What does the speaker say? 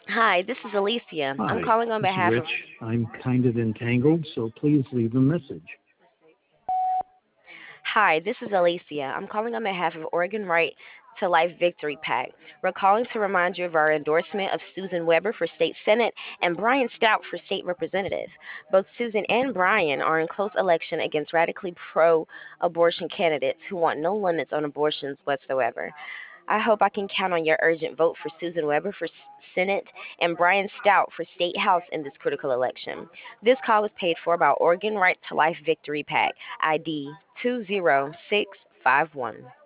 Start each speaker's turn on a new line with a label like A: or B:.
A: Hi, this is Alicia. I'm
B: Hi,
A: calling on
B: this is
A: behalf
B: Rich.
A: of.
B: I'm kind of entangled, so please leave a message.
A: Hi, this is Alicia. I'm calling on behalf of Oregon Right to Life Victory PAC. We're calling to remind you of our endorsement of Susan Weber for state senate and Brian Stout for state representative. Both Susan and Brian are in close election against radically pro-abortion candidates who want no limits on abortions whatsoever. I hope I can count on your urgent vote for Susan Weber for Senate and Brian Stout for State House in this critical election. This call is paid for by Oregon Right to Life Victory PAC, ID 20651.